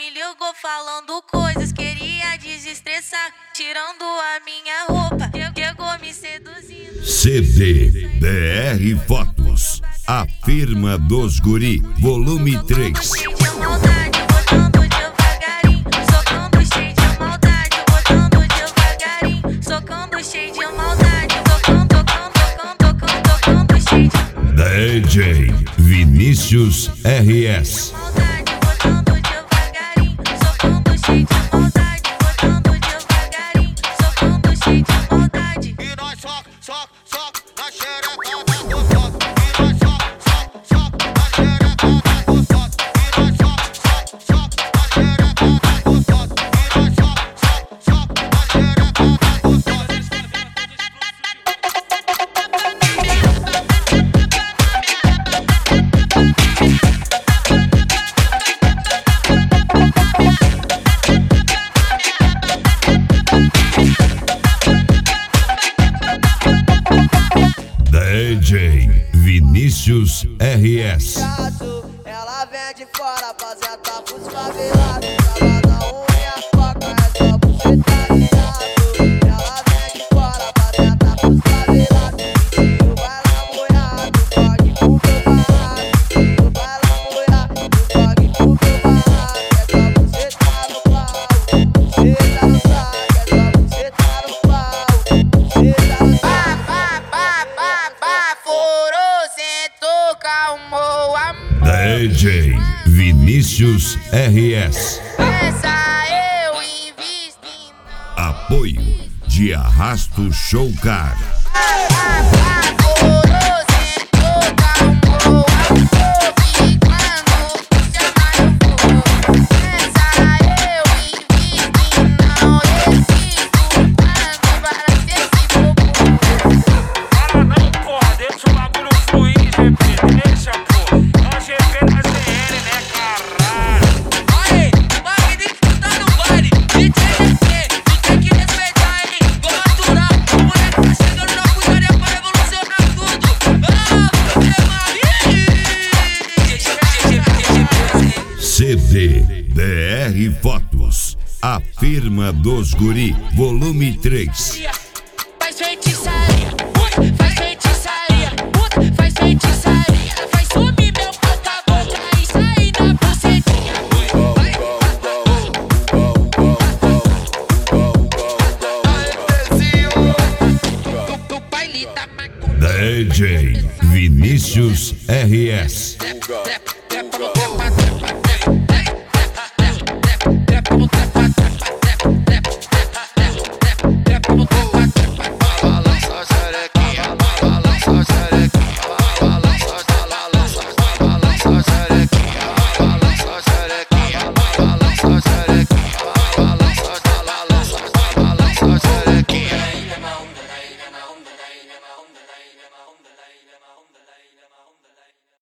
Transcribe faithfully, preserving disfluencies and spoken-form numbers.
Me ligou falando coisas, queria desestressar, tirando a minha roupa, chegou me seduzindo. C D D R Fotos, a firma dos guri, volume três. Cheio de maldade, botando devagarinho, socando cheio de maldade, botando devagarinho, socando cheio de maldade, tocando, tocando, tocando, tocando, tocando cheio de D J Vinícius R S. maldade, botando devagarinho, socando cheio de maldade, botando devagarinho, socando cheio de maldade. E nós soca, soca, soca na xereca da gostosa. E nós soca, soca, soca na xereca da gostosa. E nós soca, soca, soca na xereca da gostosa. E nós soca, soca, soca na xereca da gostosa. D J Vinícius R S. Ela vem de fora, apresenta pros favelados. Ela na unha, foca, é só buceta de gato. Ela vem de fora, apresenta pros favelados. Tu vai lá molhar, tu pode pro meu barraco. Tu vai lá molhar, tu pode pro meu barraco. É só buceta no pau, buceta no saco. É só buceta no pau, buceta no saco. D J Vinícius R S. Essa eu invisto em Apoio de Arrasto Showcar. C D D R Fotos, a firma dos guri, volume três. Faz feitiçaria, faz feitiçaria, faz feitiçaria, faz sumir meu porta-boca e sair na bucetinha. Do baile da macumba. D J Vinícius R S. Trap, trap.